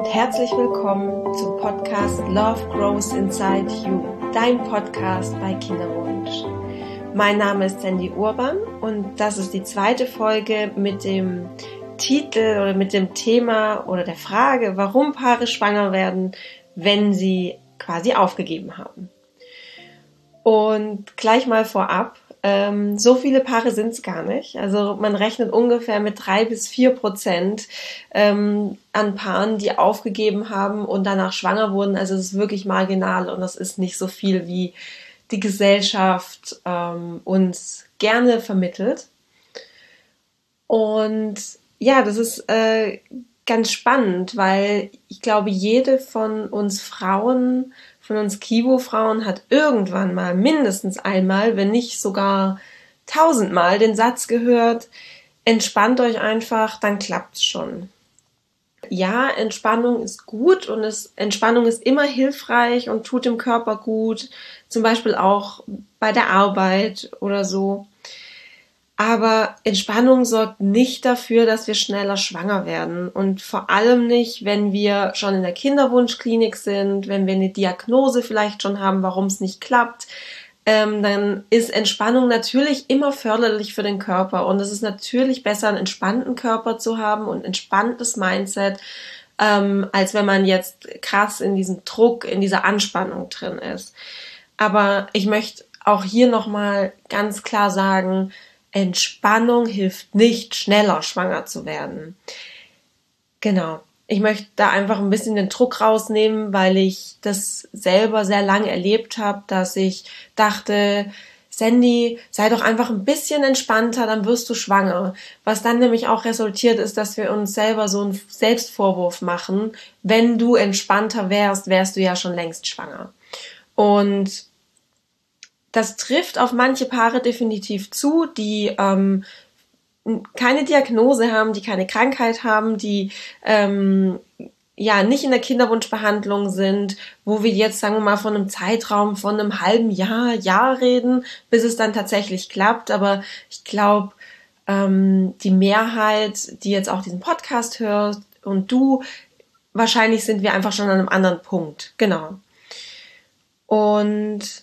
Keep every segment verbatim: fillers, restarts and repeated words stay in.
und herzlich willkommen zum Podcast Love Grows Inside You, dein Podcast bei Kinderwunsch. Mein Name ist Sandy Urban und das ist die zweite Folge mit dem Titel oder mit dem Thema oder der Frage, warum Paare schwanger werden, wenn sie quasi aufgegeben haben. Und gleich mal vorab, ähm, so viele Paare sind es gar nicht. Also man rechnet ungefähr mit drei bis vier Prozent ähm, an Paaren, die aufgegeben haben und danach schwanger wurden. Also es ist wirklich marginal und das ist nicht so viel, wie die Gesellschaft ähm, uns gerne vermittelt. Und ja, das ist äh, ganz spannend, weil ich glaube, jede von uns Frauen, von uns Kibo-Frauen hat irgendwann mal, mindestens einmal, wenn nicht sogar tausendmal den Satz gehört, entspannt euch einfach, dann klappt's schon. Ja, Entspannung ist gut und es, Entspannung ist immer hilfreich und tut dem Körper gut, zum Beispiel auch bei der Arbeit oder so. Aber Entspannung sorgt nicht dafür, dass wir schneller schwanger werden und vor allem nicht, wenn wir schon in der Kinderwunschklinik sind, wenn wir eine Diagnose vielleicht schon haben, warum es nicht klappt. Ähm, dann ist Entspannung natürlich immer förderlich für den Körper und es ist natürlich besser, einen entspannten Körper zu haben und ein entspanntes Mindset, ähm, als wenn man jetzt krass in diesem Druck, in dieser Anspannung drin ist. Aber ich möchte auch hier nochmal ganz klar sagen, Entspannung hilft nicht, schneller schwanger zu werden. Genau. Ich möchte da einfach ein bisschen den Druck rausnehmen, weil ich das selber sehr lange erlebt habe, dass ich dachte, Sandy, sei doch einfach ein bisschen entspannter, dann wirst du schwanger. Was dann nämlich auch resultiert ist, dass wir uns selber so einen Selbstvorwurf machen. Wenn du entspannter wärst, wärst du ja schon längst schwanger. Und das trifft auf manche Paare definitiv zu, die ähm, keine Diagnose haben, die keine Krankheit haben, die ähm, ja nicht in der Kinderwunschbehandlung sind, wo wir jetzt, sagen wir mal, von einem Zeitraum von einem halben Jahr, Jahr reden, bis es dann tatsächlich klappt. Aber ich glaube, ähm, die Mehrheit, die jetzt auch diesen Podcast hört und du, wahrscheinlich sind wir einfach schon an einem anderen Punkt. Genau. Und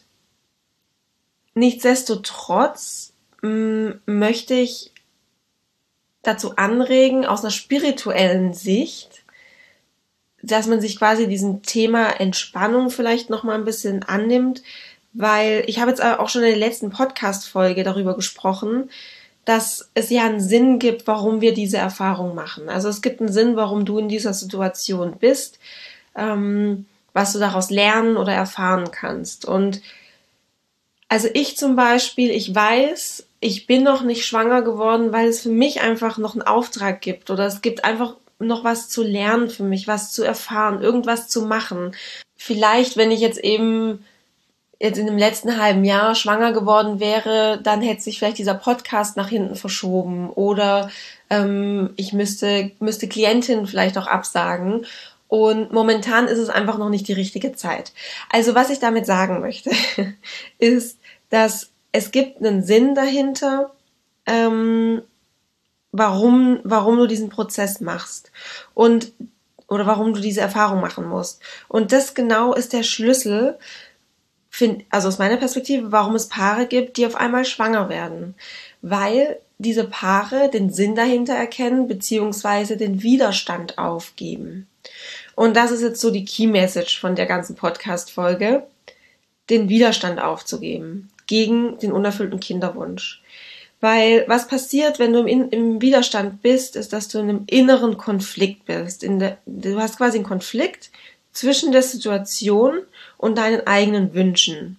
nichtsdestotrotz mh, möchte ich dazu anregen, aus einer spirituellen Sicht, dass man sich quasi diesem Thema Entspannung vielleicht noch mal ein bisschen annimmt, weil ich habe jetzt auch schon in der letzten Podcast-Folge darüber gesprochen, dass es ja einen Sinn gibt, warum wir diese Erfahrung machen. Also es gibt einen Sinn, warum du in dieser Situation bist, ähm, was du daraus lernen oder erfahren kannst. Und also ich zum Beispiel, ich weiß, ich bin noch nicht schwanger geworden, weil es für mich einfach noch einen Auftrag gibt oder es gibt einfach noch was zu lernen für mich, was zu erfahren, irgendwas zu machen. Vielleicht, wenn ich jetzt eben jetzt in dem letzten halben Jahr schwanger geworden wäre, dann hätte sich vielleicht dieser Podcast nach hinten verschoben oder ähm, ich müsste, müsste Klientinnen vielleicht auch absagen. Und momentan ist es einfach noch nicht die richtige Zeit. Also was ich damit sagen möchte, ist, dass es gibt einen Sinn dahinter, ähm, warum, warum du diesen Prozess machst und oder warum du diese Erfahrung machen musst. Und das genau ist der Schlüssel, find, also aus meiner Perspektive, warum es Paare gibt, die auf einmal schwanger werden. Weil diese Paare den Sinn dahinter erkennen, beziehungsweise den Widerstand aufgeben. Und das ist jetzt so die Key Message von der ganzen Podcast-Folge, den Widerstand aufzugeben gegen den unerfüllten Kinderwunsch. Weil was passiert, wenn du im, im Widerstand bist, ist, dass du in einem inneren Konflikt bist. In der, du hast quasi einen Konflikt zwischen der Situation und deinen eigenen Wünschen.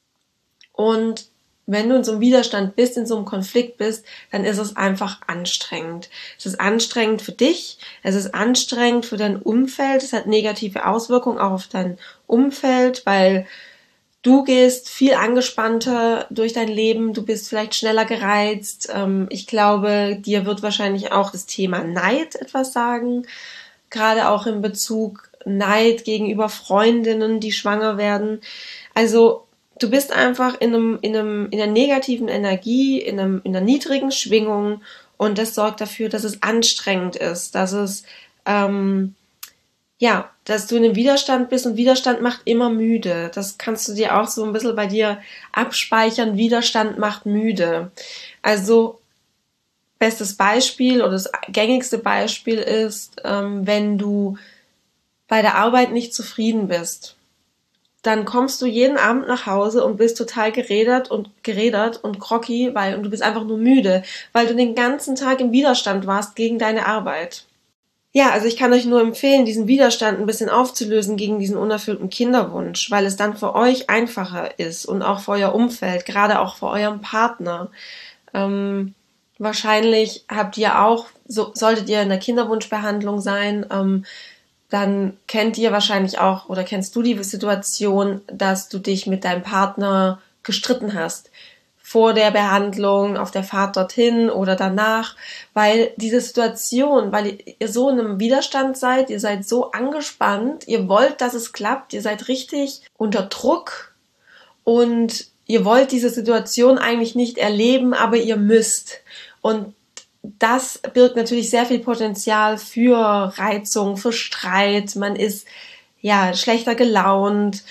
Und wenn du in so einem Widerstand bist, in so einem Konflikt bist, dann ist es einfach anstrengend. Es ist anstrengend für dich, es ist anstrengend für dein Umfeld, es hat negative Auswirkungen auch auf dein Umfeld, weil du gehst viel angespannter durch dein Leben, du bist vielleicht schneller gereizt. Ich glaube, dir wird wahrscheinlich auch das Thema Neid etwas sagen, gerade auch in Bezug Neid gegenüber Freundinnen, die schwanger werden. Also du bist einfach in einem, in einem, in einer negativen Energie, in einem, in einer niedrigen Schwingung und das sorgt dafür, dass es anstrengend ist, dass es ähm, ja, dass du in einem Widerstand bist und Widerstand macht immer müde. Das kannst du dir auch so ein bisschen bei dir abspeichern. Widerstand macht müde. Also bestes Beispiel oder das gängigste Beispiel ist, ähm, wenn du bei der Arbeit nicht zufrieden bist, dann kommst du jeden Abend nach Hause und bist total gerädert und gerädert und groggy, weil und du bist einfach nur müde, weil du den ganzen Tag im Widerstand warst gegen deine Arbeit. Ja, also ich kann euch nur empfehlen, diesen Widerstand ein bisschen aufzulösen gegen diesen unerfüllten Kinderwunsch, weil es dann für euch einfacher ist und auch für euer Umfeld, gerade auch für euren Partner. Ähm, wahrscheinlich habt ihr auch, so, solltet ihr in der Kinderwunschbehandlung sein, ähm, dann kennt ihr wahrscheinlich auch oder kennst du die Situation, dass du dich mit deinem Partner gestritten hast. Vor der Behandlung, auf der Fahrt dorthin oder danach, weil diese Situation, weil ihr so in einem Widerstand seid, ihr seid so angespannt, ihr wollt, dass es klappt, ihr seid richtig unter Druck und ihr wollt diese Situation eigentlich nicht erleben, aber ihr müsst. Und das birgt natürlich sehr viel Potenzial für Reizung, für Streit, man ist ja schlechter gelaunt.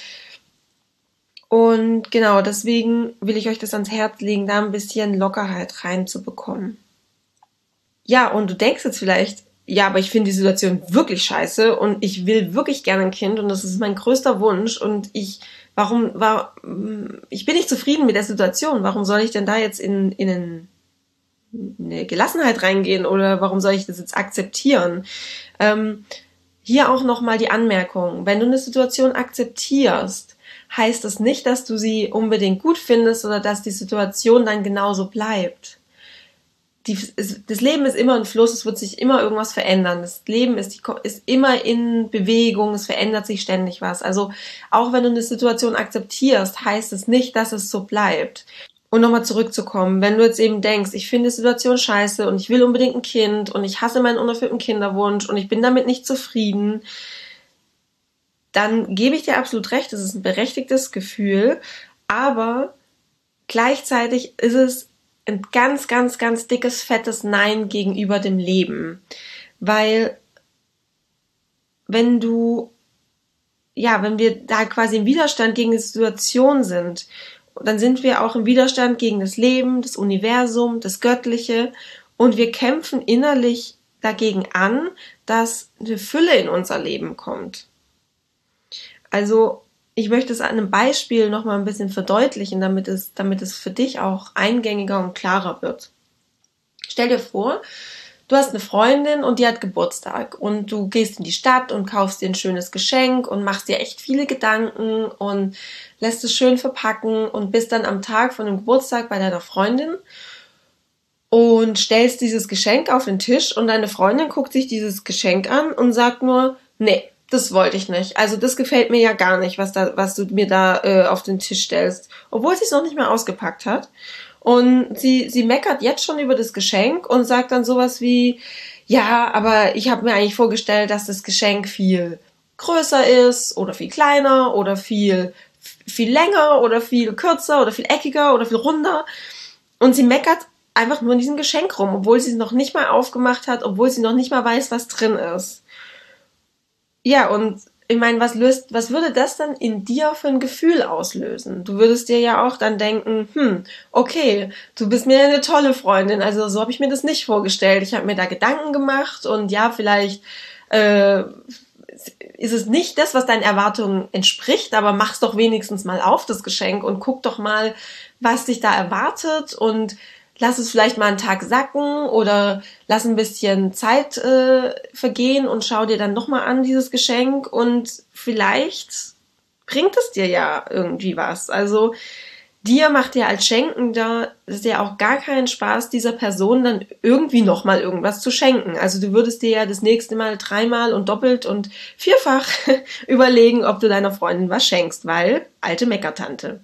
Und genau, deswegen will ich euch das ans Herz legen, da ein bisschen Lockerheit reinzubekommen. Ja, und du denkst jetzt vielleicht, ja, aber ich finde die Situation wirklich scheiße und ich will wirklich gerne ein Kind und das ist mein größter Wunsch und ich, warum, war, ich bin nicht zufrieden mit der Situation, warum soll ich denn da jetzt in, in eine Gelassenheit reingehen oder warum soll ich das jetzt akzeptieren? Ähm, hier auch nochmal die Anmerkung, wenn du eine Situation akzeptierst, heißt das nicht, dass du sie unbedingt gut findest oder dass die Situation dann genauso bleibt. Die, das Leben ist immer ein Fluss, es wird sich immer irgendwas verändern. Das Leben ist, ist immer in Bewegung, es verändert sich ständig was. Also auch wenn du eine Situation akzeptierst, heißt es nicht, dass es so bleibt. Und nochmal zurückzukommen, wenn du jetzt eben denkst, ich finde die Situation scheiße und ich will unbedingt ein Kind und ich hasse meinen unerfüllten Kinderwunsch und ich bin damit nicht zufrieden, dann gebe ich dir absolut recht, das ist ein berechtigtes Gefühl, aber gleichzeitig ist es ein ganz, ganz, ganz dickes, fettes Nein gegenüber dem Leben. Weil wenn du, ja, wenn wir da quasi im Widerstand gegen die Situation sind, dann sind wir auch im Widerstand gegen das Leben, das Universum, das Göttliche und wir kämpfen innerlich dagegen an, dass eine Fülle in unser Leben kommt. Also ich möchte es an einem Beispiel nochmal ein bisschen verdeutlichen, damit es, damit es für dich auch eingängiger und klarer wird. Stell dir vor, du hast eine Freundin und die hat Geburtstag und du gehst in die Stadt und kaufst dir ein schönes Geschenk und machst dir echt viele Gedanken und lässt es schön verpacken und bist dann am Tag von dem Geburtstag bei deiner Freundin und stellst dieses Geschenk auf den Tisch und deine Freundin guckt sich dieses Geschenk an und sagt nur, nee, das wollte ich nicht. Also das gefällt mir ja gar nicht, was da, was du mir da äh, auf den Tisch stellst. Obwohl sie es noch nicht mal ausgepackt hat. Und sie, sie meckert jetzt schon über das Geschenk und sagt dann sowas wie, ja, aber ich habe mir eigentlich vorgestellt, dass das Geschenk viel größer ist oder viel kleiner oder viel, viel länger oder viel kürzer oder viel eckiger oder viel runder. Und sie meckert einfach nur in diesem Geschenk rum, obwohl sie es noch nicht mal aufgemacht hat, obwohl sie noch nicht mal weiß, was drin ist. Ja, und ich meine, was löst, was würde das dann in dir für ein Gefühl auslösen? Du würdest dir ja auch dann denken, hm, okay, du bist mir eine tolle Freundin, also so habe ich mir das nicht vorgestellt. Ich habe mir da Gedanken gemacht und ja, vielleicht äh, ist es nicht das, was deinen Erwartungen entspricht, aber mach's doch wenigstens mal auf, das Geschenk, und guck doch mal, was dich da erwartet und lass es vielleicht mal einen Tag sacken oder lass ein bisschen Zeit äh, vergehen und schau dir dann nochmal an, dieses Geschenk, und vielleicht bringt es dir ja irgendwie was. Also dir macht ja als Schenkender ist ja auch gar keinen Spaß, dieser Person dann irgendwie nochmal irgendwas zu schenken. Also du würdest dir ja das nächste Mal dreimal und doppelt und vierfach überlegen, ob du deiner Freundin was schenkst, weil alte Meckertante.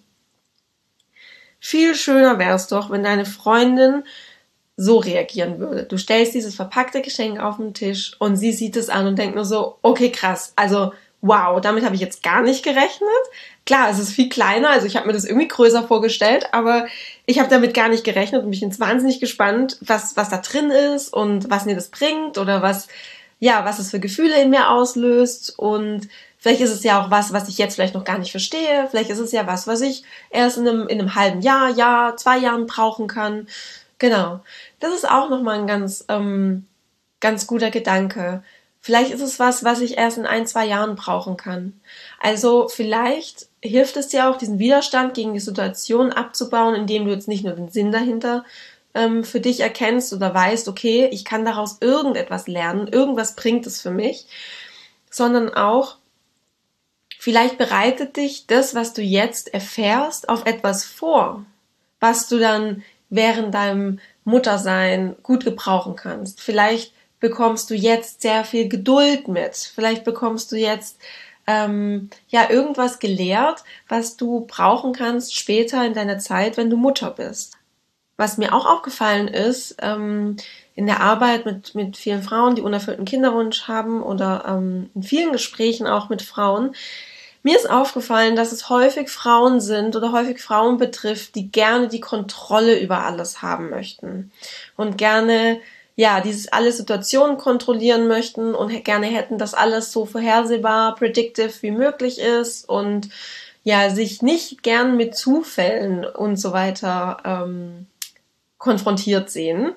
Viel schöner wäre es doch, wenn deine Freundin so reagieren würde. Du stellst dieses verpackte Geschenk auf den Tisch und sie sieht es an und denkt nur so, okay, krass, also wow, damit habe ich jetzt gar nicht gerechnet. Klar, es ist viel kleiner, also ich habe mir das irgendwie größer vorgestellt, aber ich habe damit gar nicht gerechnet und bin jetzt wahnsinnig gespannt, was, was da drin ist und was mir das bringt oder was, ja, was es für Gefühle in mir auslöst und vielleicht ist es ja auch was, was ich jetzt vielleicht noch gar nicht verstehe. Vielleicht ist es ja was, was ich erst in einem, in einem halben Jahr, Jahr, zwei Jahren brauchen kann. Genau. Das ist auch nochmal ein ganz, ähm, ganz guter Gedanke. Vielleicht ist es was, was ich erst in ein, zwei Jahren brauchen kann. Also vielleicht hilft es dir auch, diesen Widerstand gegen die Situation abzubauen, indem du jetzt nicht nur den Sinn dahinter ähm, für dich erkennst oder weißt, okay, ich kann daraus irgendetwas lernen, irgendwas bringt es für mich, sondern auch, vielleicht bereitet dich das, was du jetzt erfährst, auf etwas vor, was du dann während deinem Muttersein gut gebrauchen kannst. Vielleicht bekommst du jetzt sehr viel Geduld mit. Vielleicht bekommst du jetzt ähm, ja irgendwas gelehrt, was du brauchen kannst später in deiner Zeit, wenn du Mutter bist. Was mir auch aufgefallen ist, ähm, in der Arbeit mit, mit vielen Frauen, die unerfüllten Kinderwunsch haben oder ähm, in vielen Gesprächen auch mit Frauen, mir ist aufgefallen, dass es häufig Frauen sind oder häufig Frauen betrifft, die gerne die Kontrolle über alles haben möchten und gerne, ja, dieses alle Situationen kontrollieren möchten und gerne hätten, dass alles so vorhersehbar, predictive wie möglich ist und ja, sich nicht gern mit Zufällen und so weiter ähm, konfrontiert sehen.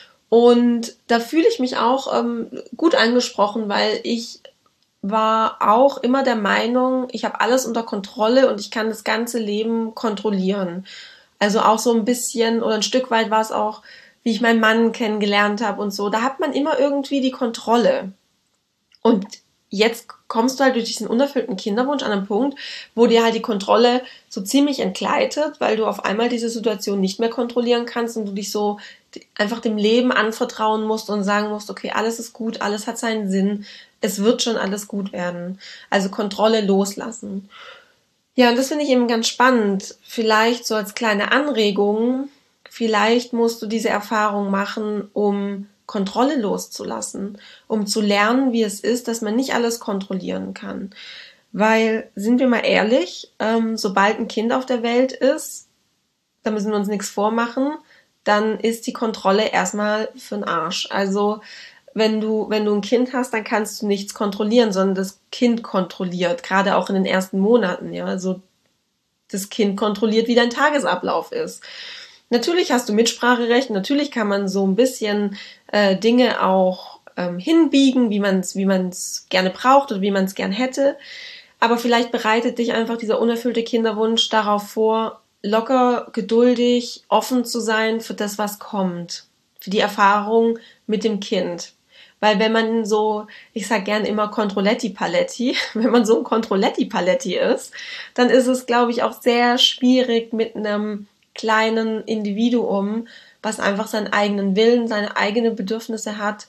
Und da fühle ich mich auch ähm, gut angesprochen, weil ich war auch immer der Meinung, ich habe alles unter Kontrolle und ich kann das ganze Leben kontrollieren. Also auch so ein bisschen oder ein Stück weit war es auch, wie ich meinen Mann kennengelernt habe und so. Da hat man immer irgendwie die Kontrolle. Und jetzt kommst du halt durch diesen unerfüllten Kinderwunsch an einen Punkt, wo dir halt die Kontrolle so ziemlich entgleitet, weil du auf einmal diese Situation nicht mehr kontrollieren kannst und du dich so einfach dem Leben anvertrauen musst und sagen musst, okay, alles ist gut, alles hat seinen Sinn, es wird schon alles gut werden. Also Kontrolle loslassen. Ja, und das finde ich eben ganz spannend. Vielleicht so als kleine Anregung, vielleicht musst du diese Erfahrung machen, um Kontrolle loszulassen, um zu lernen, wie es ist, dass man nicht alles kontrollieren kann. Weil, sind wir mal ehrlich, ähm, sobald ein Kind auf der Welt ist, da müssen wir uns nichts vormachen, dann ist die Kontrolle erstmal für den Arsch. Also wenn du, wenn du ein Kind hast, dann kannst du nichts kontrollieren, sondern das Kind kontrolliert, gerade auch in den ersten Monaten, ja, also das Kind kontrolliert, wie dein Tagesablauf ist. Natürlich hast du Mitspracherecht, natürlich kann man so ein bisschen äh, Dinge auch ähm, hinbiegen, wie man es wie man's gerne braucht oder wie man es gern hätte, aber vielleicht bereitet dich einfach dieser unerfüllte Kinderwunsch darauf vor, locker, geduldig, offen zu sein für das, was kommt, für die Erfahrung mit dem Kind. Weil wenn man so, ich sag gern immer Controletti-Paletti, wenn man so ein Controletti-Paletti ist, dann ist es, glaube ich, auch sehr schwierig mit einem kleinen Individuum, was einfach seinen eigenen Willen, seine eigenen Bedürfnisse hat,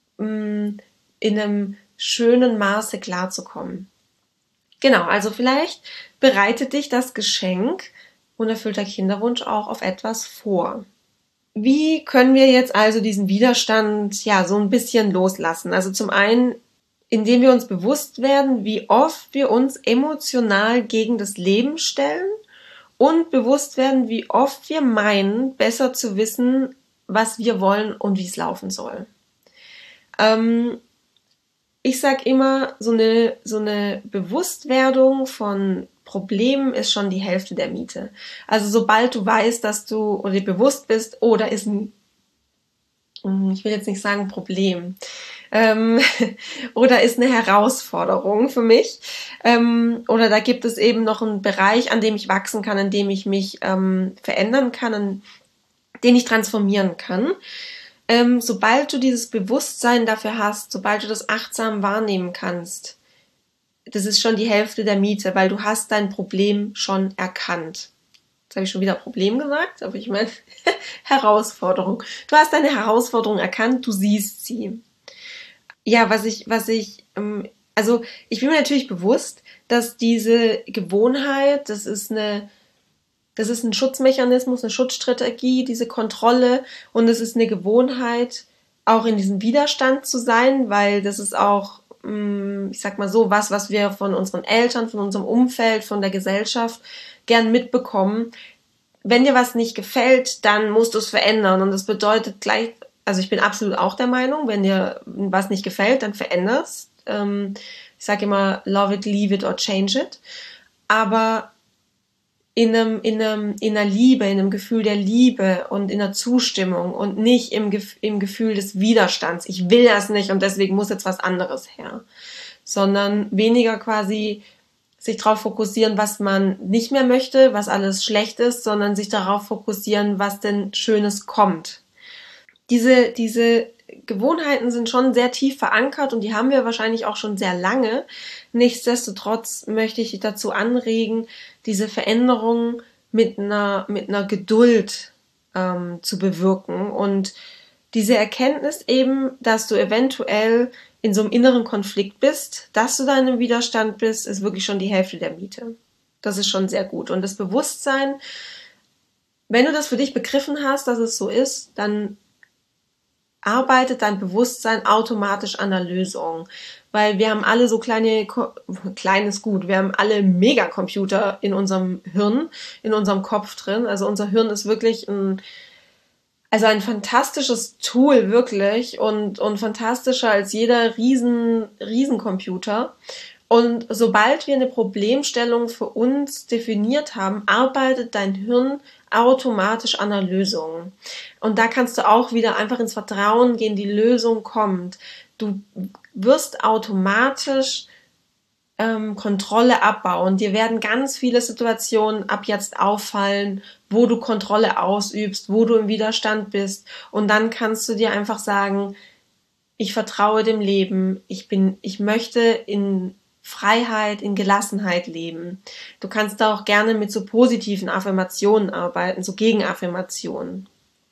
in einem schönen Maße klarzukommen. Genau, also vielleicht bereitet dich das Geschenk unerfüllter Kinderwunsch auch auf etwas vor. Wie können wir jetzt also diesen Widerstand ja so ein bisschen loslassen? Also zum einen, indem wir uns bewusst werden, wie oft wir uns emotional gegen das Leben stellen und bewusst werden, wie oft wir meinen, besser zu wissen, was wir wollen und wie es laufen soll. Ähm, ich sag immer, so eine, so eine Bewusstwerdung von Problemen ist schon die Hälfte der Miete. Also sobald du weißt, dass du oder dir bewusst bist, oh, da ist ein, ich will jetzt nicht sagen Problem, ähm, oder ist eine Herausforderung für mich, ähm, oder da gibt es eben noch einen Bereich, an dem ich wachsen kann, an dem ich mich ähm, verändern kann, an den ich transformieren kann. Ähm, sobald du dieses Bewusstsein dafür hast, sobald du das achtsam wahrnehmen kannst, das ist schon die Hälfte der Miete, weil du hast dein Problem schon erkannt. Jetzt habe ich schon wieder Problem gesagt, aber ich meine Herausforderung. Du hast deine Herausforderung erkannt, du siehst sie. Ja, was ich, was ich, ähm, also ich bin mir natürlich bewusst, dass diese Gewohnheit, das ist eine Das ist ein Schutzmechanismus, eine Schutzstrategie, diese Kontrolle, und es ist eine Gewohnheit, auch in diesem Widerstand zu sein, weil das ist auch, ich sag mal so, was, was wir von unseren Eltern, von unserem Umfeld, von der Gesellschaft gern mitbekommen. Wenn dir was nicht gefällt, dann musst du es verändern, und das bedeutet gleich also ich bin absolut auch der Meinung, wenn dir was nicht gefällt, dann veränderst. Ähm, ich sage immer, love it, leave it or change it. Aber in einem, in einem, in einer Liebe, in einem Gefühl der Liebe und in einer Zustimmung und nicht im, im Gefühl des Widerstands. Ich will das nicht und deswegen muss jetzt was anderes her. Sondern weniger quasi sich darauf fokussieren, was man nicht mehr möchte, was alles schlecht ist, sondern sich darauf fokussieren, was denn Schönes kommt. Diese, diese Gewohnheiten sind schon sehr tief verankert und die haben wir wahrscheinlich auch schon sehr lange. Nichtsdestotrotz möchte ich dich dazu anregen, diese Veränderungen mit einer, mit einer Geduld ähm, zu bewirken und diese Erkenntnis eben, dass du eventuell in so einem inneren Konflikt bist, dass du da in einem Widerstand bist, ist wirklich schon die Hälfte der Miete. Das ist schon sehr gut. Und das Bewusstsein, wenn du das für dich begriffen hast, dass es so ist, dann arbeitet dein Bewusstsein automatisch an der Lösung. Weil wir haben alle so kleine, kleines Gut, wir haben alle Megacomputer in unserem Hirn, in unserem Kopf drin. Also unser Hirn ist wirklich ein, also ein fantastisches Tool, wirklich, und, und fantastischer als jeder riesen, Riesencomputer. Und sobald wir eine Problemstellung für uns definiert haben, arbeitet dein Hirn automatisch an der Lösung. Und da kannst du auch wieder einfach ins Vertrauen gehen, die Lösung kommt. Du wirst automatisch ähm, Kontrolle abbauen. Dir werden ganz viele Situationen ab jetzt auffallen, wo du Kontrolle ausübst, wo du im Widerstand bist. Und dann kannst du dir einfach sagen, ich vertraue dem Leben, ich bin, ich möchte in Freiheit, in Gelassenheit leben. Du kannst da auch gerne mit so positiven Affirmationen arbeiten, so Gegenaffirmationen.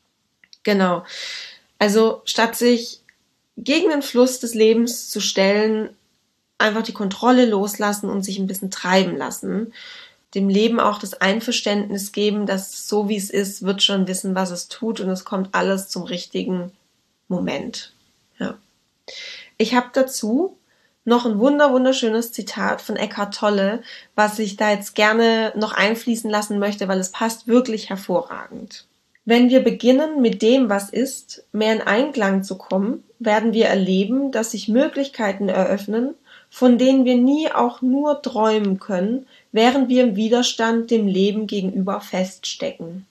Genau. Also statt sich gegen den Fluss des Lebens zu stellen, einfach die Kontrolle loslassen und sich ein bisschen treiben lassen. Dem Leben auch das Einverständnis geben, dass so wie es ist, wird schon wissen, was es tut und es kommt alles zum richtigen Moment. Ja. Ich habe dazu noch ein wunder wunderschönes Zitat von Eckhart Tolle, was ich da jetzt gerne noch einfließen lassen möchte, weil es passt wirklich hervorragend. Wenn wir beginnen, mit dem, was ist, mehr in Einklang zu kommen, werden wir erleben, dass sich Möglichkeiten eröffnen, von denen wir nie auch nur träumen können, während wir im Widerstand dem Leben gegenüber feststecken.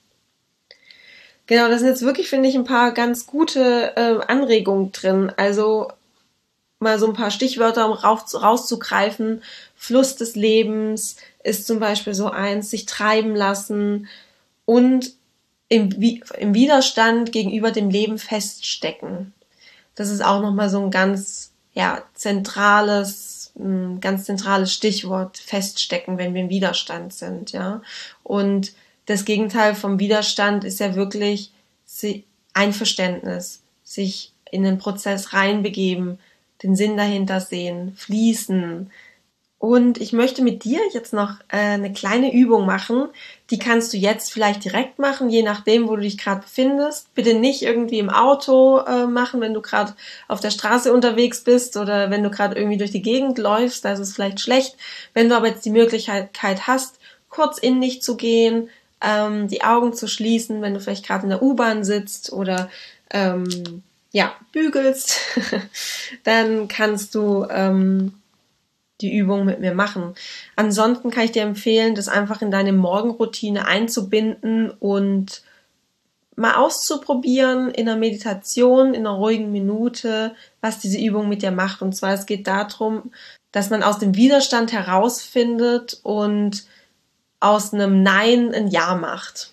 Genau, das sind jetzt wirklich, finde ich, ein paar ganz gute äh, Anregungen drin. Also mal so ein paar Stichwörter, um rauszugreifen. Fluss des Lebens ist zum Beispiel so eins, sich treiben lassen und im, im Widerstand gegenüber dem Leben feststecken. Das ist auch nochmal so ein ganz, ja, zentrales, ein ganz zentrales Stichwort, feststecken, wenn wir im Widerstand sind, ja. Und das Gegenteil vom Widerstand ist ja wirklich Einverständnis, sich in den Prozess reinbegeben, den Sinn dahinter sehen, fließen. Und ich möchte mit dir jetzt noch äh, eine kleine Übung machen. Die kannst du jetzt vielleicht direkt machen, je nachdem, wo du dich gerade befindest. Bitte nicht irgendwie im Auto äh, machen, wenn du gerade auf der Straße unterwegs bist oder wenn du gerade irgendwie durch die Gegend läufst. Da ist es vielleicht schlecht. Wenn du aber jetzt die Möglichkeit hast, kurz in dich zu gehen, ähm, die Augen zu schließen, wenn du vielleicht gerade in der U-Bahn sitzt oder ähm, ja, bügelst, dann kannst du ähm, die Übung mit mir machen. Ansonsten kann ich dir empfehlen, das einfach in deine Morgenroutine einzubinden und mal auszuprobieren in einer Meditation, in einer ruhigen Minute, was diese Übung mit dir macht. Und zwar, es geht darum, dass man aus dem Widerstand herausfindet und aus einem Nein ein Ja macht.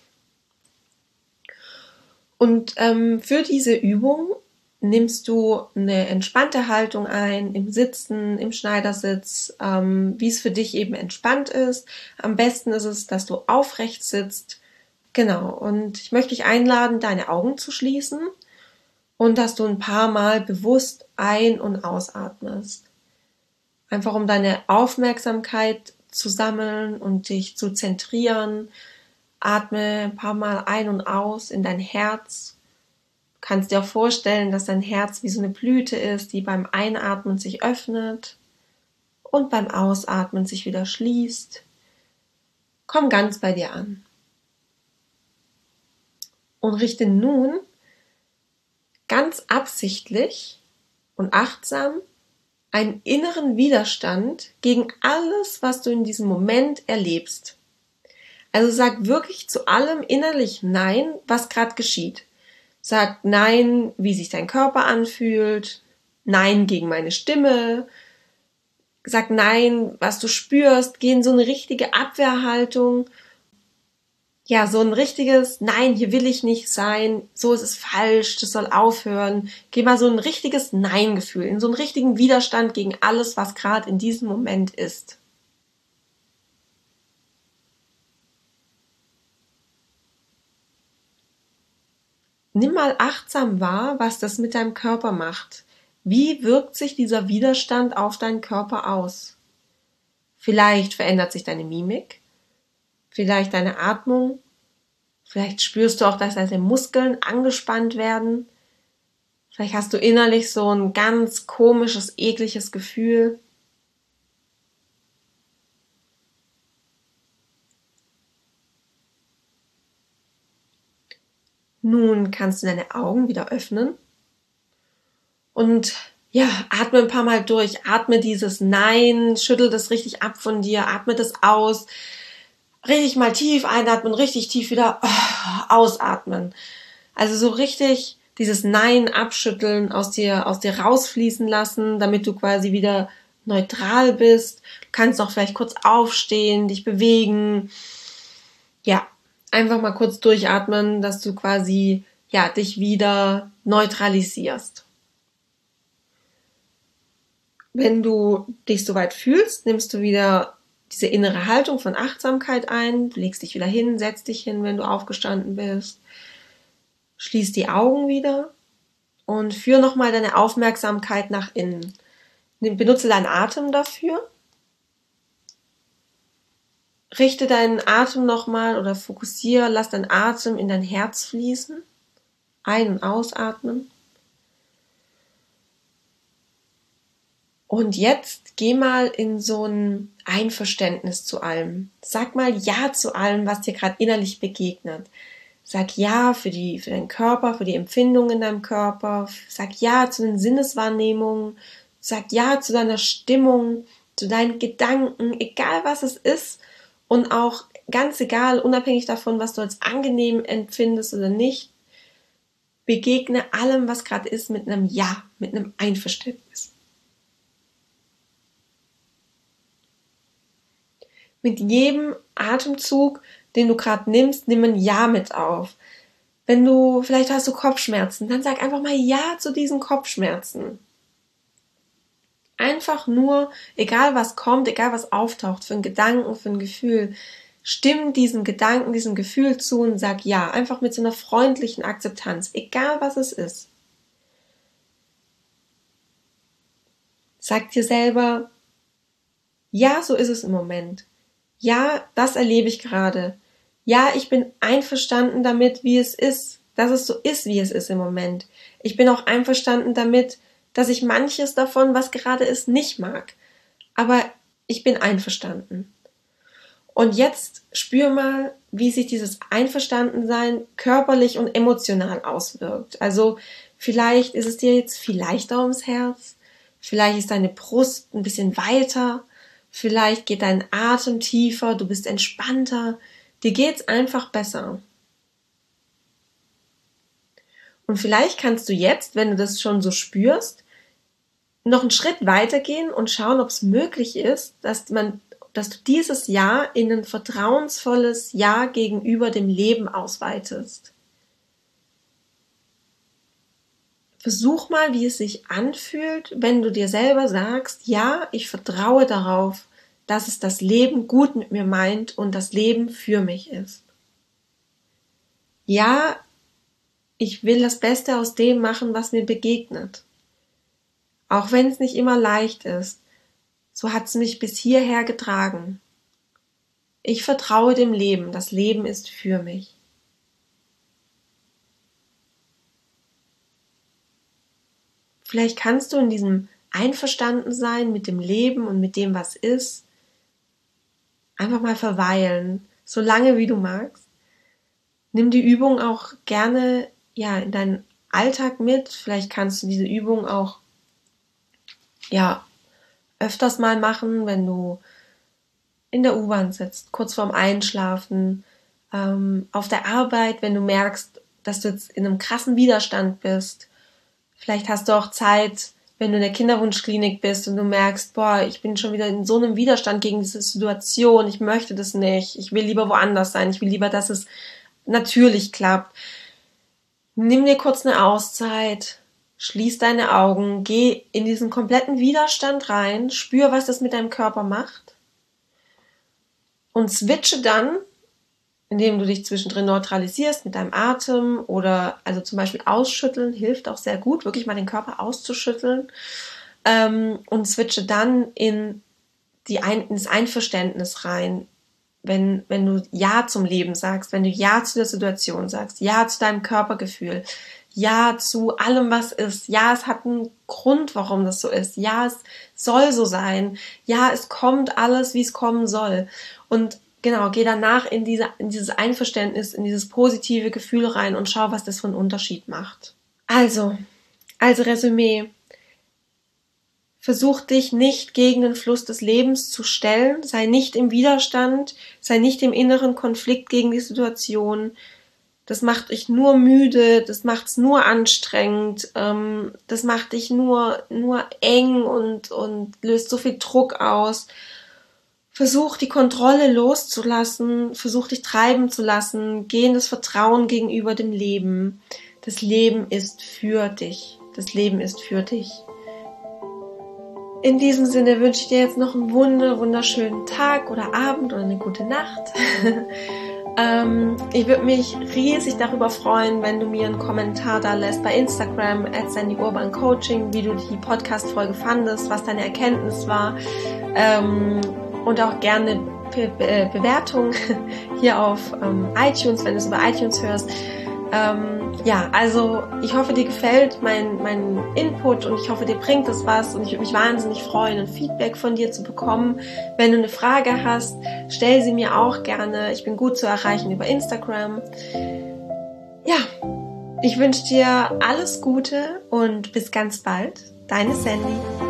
Und ähm, für diese Übung nimmst du eine entspannte Haltung ein, im Sitzen, im Schneidersitz, ähm, wie es für dich eben entspannt ist. Am besten ist es, dass du aufrecht sitzt. Genau, und ich möchte dich einladen, deine Augen zu schließen und dass du ein paar Mal bewusst ein- und ausatmest. Einfach um deine Aufmerksamkeit zu sammeln und dich zu zentrieren. Atme ein paar Mal ein und aus in dein Herz. Du kannst dir auch vorstellen, dass dein Herz wie so eine Blüte ist, die beim Einatmen sich öffnet und beim Ausatmen sich wieder schließt. Komm ganz bei dir an. Und richte nun ganz absichtlich und achtsam einen inneren Widerstand gegen alles, was du in diesem Moment erlebst. Also sag wirklich zu allem innerlich Nein, was gerade geschieht. Sag Nein, wie sich dein Körper anfühlt, Nein gegen meine Stimme, sag Nein, was du spürst, geh in so eine richtige Abwehrhaltung. Ja, so ein richtiges Nein, hier will ich nicht sein, so ist es falsch, das soll aufhören. Geh mal so ein richtiges Nein-Gefühl, in so einen richtigen Widerstand gegen alles, was gerade in diesem Moment ist. Nimm mal achtsam wahr, was das mit deinem Körper macht. Wie wirkt sich dieser Widerstand auf deinen Körper aus? Vielleicht verändert sich deine Mimik, vielleicht deine Atmung, vielleicht spürst du auch, dass deine Muskeln angespannt werden. Vielleicht hast du innerlich so ein ganz komisches, ekliges Gefühl. Nun kannst du deine Augen wieder öffnen und ja, atme ein paar Mal durch. Atme dieses Nein, schüttel das richtig ab von dir, atme das aus. Richtig mal tief einatmen, richtig tief wieder ausatmen. Also so richtig dieses Nein abschütteln, aus dir, aus dir rausfließen lassen, damit du quasi wieder neutral bist. Du kannst auch vielleicht kurz aufstehen, dich bewegen. Ja, einfach mal kurz durchatmen, dass du quasi, ja, dich wieder neutralisierst. Wenn du dich soweit fühlst, nimmst du wieder diese innere Haltung von Achtsamkeit ein, du legst dich wieder hin, setzt dich hin, wenn du aufgestanden bist, schließ die Augen wieder und führ nochmal deine Aufmerksamkeit nach innen. Benutze deinen Atem dafür. Richte deinen Atem nochmal oder fokussiere, lass deinen Atem in dein Herz fließen. Ein- und ausatmen. Und jetzt geh mal in so ein Einverständnis zu allem. Sag mal Ja zu allem, was dir gerade innerlich begegnet. Sag Ja für die, für deinen Körper, für die Empfindungen in deinem Körper. Sag Ja zu den Sinneswahrnehmungen. Sag Ja zu deiner Stimmung, zu deinen Gedanken, egal was es ist. Und auch ganz egal, unabhängig davon, was du als angenehm empfindest oder nicht, begegne allem, was gerade ist, mit einem Ja, mit einem Einverständnis. Mit jedem Atemzug, den du gerade nimmst, nimm ein Ja mit auf. Wenn du, vielleicht hast du Kopfschmerzen, dann sag einfach mal Ja zu diesen Kopfschmerzen. Einfach nur, egal was kommt, egal was auftaucht, für einen Gedanken, für ein Gefühl, stimm diesem Gedanken, diesem Gefühl zu und sag Ja. Einfach mit so einer freundlichen Akzeptanz, egal was es ist. Sag dir selber, ja, so ist es im Moment. Ja, das erlebe ich gerade. Ja, ich bin einverstanden damit, wie es ist, dass es so ist, wie es ist im Moment. Ich bin auch einverstanden damit, dass ich manches davon, was gerade ist, nicht mag. Aber ich bin einverstanden. Und jetzt spür mal, wie sich dieses Einverstandensein körperlich und emotional auswirkt. Also vielleicht ist es dir jetzt viel leichter ums Herz, vielleicht ist deine Brust ein bisschen weiter, vielleicht geht dein Atem tiefer, du bist entspannter, dir geht's einfach besser. Und vielleicht kannst du jetzt, wenn du das schon so spürst, noch einen Schritt weitergehen und schauen, ob es möglich ist, dass man, dass du dieses Ja in ein vertrauensvolles Ja gegenüber dem Leben ausweitest. Versuch mal, wie es sich anfühlt, wenn du dir selber sagst, ja, ich vertraue darauf, dass es das Leben gut mit mir meint und das Leben für mich ist. Ja, ich will das Beste aus dem machen, was mir begegnet. Auch wenn es nicht immer leicht ist, so hat es mich bis hierher getragen. Ich vertraue dem Leben, das Leben ist für mich. Vielleicht kannst du in diesem Einverstandensein mit dem Leben und mit dem, was ist, einfach mal verweilen, so lange wie du magst. Nimm die Übung auch gerne ja in deinen Alltag mit. Vielleicht kannst du diese Übung auch ja öfters mal machen, wenn du in der U-Bahn sitzt, kurz vorm Einschlafen, ähm, auf der Arbeit, wenn du merkst, dass du jetzt in einem krassen Widerstand bist. Vielleicht hast du auch Zeit, wenn du in der Kinderwunschklinik bist und du merkst, boah, ich bin schon wieder in so einem Widerstand gegen diese Situation, ich möchte das nicht, ich will lieber woanders sein, ich will lieber, dass es natürlich klappt. Nimm dir kurz eine Auszeit, schließ deine Augen, geh in diesen kompletten Widerstand rein, spür, was das mit deinem Körper macht und switche dann, indem du dich zwischendrin neutralisierst mit deinem Atem oder also zum Beispiel ausschütteln, hilft auch sehr gut, wirklich mal den Körper auszuschütteln ähm, und switche dann in die Ein- ins Einverständnis rein, wenn, wenn du Ja zum Leben sagst, wenn du Ja zu der Situation sagst, Ja zu deinem Körpergefühl, Ja zu allem, was ist, Ja, es hat einen Grund, warum das so ist, Ja, es soll so sein, Ja, es kommt alles, wie es kommen soll und genau, geh danach in, diese, in dieses Einverständnis, in dieses positive Gefühl rein und schau, was das für einen Unterschied macht. Also, als Resümee, versuch dich nicht gegen den Fluss des Lebens zu stellen, sei nicht im Widerstand, sei nicht im inneren Konflikt gegen die Situation. Das macht dich nur müde, das macht es nur anstrengend, ähm, das macht dich nur, nur eng und, und löst so viel Druck aus. Versuch die Kontrolle loszulassen, versuch dich treiben zu lassen, geh in das Vertrauen gegenüber dem Leben. Das Leben ist für dich. Das Leben ist für dich. In diesem Sinne wünsche ich dir jetzt noch einen wunder, wunderschönen Tag oder Abend oder eine gute Nacht. ähm, ich würde mich riesig darüber freuen, wenn du mir einen Kommentar da lässt bei Instagram at Sandy Urban Coaching, wie du die Podcast-Folge fandest, was deine Erkenntnis war. Ähm, und auch gerne Be- Be- Bewertung hier auf ähm, iTunes, wenn du es über iTunes hörst. Ähm, ja, also ich hoffe, dir gefällt mein, mein Input und ich hoffe, dir bringt es was und ich würde mich wahnsinnig freuen, ein Feedback von dir zu bekommen. Wenn du eine Frage hast, stell sie mir auch gerne. Ich bin gut zu erreichen über Instagram. Ja, ich wünsche dir alles Gute und bis ganz bald. Deine Sandy.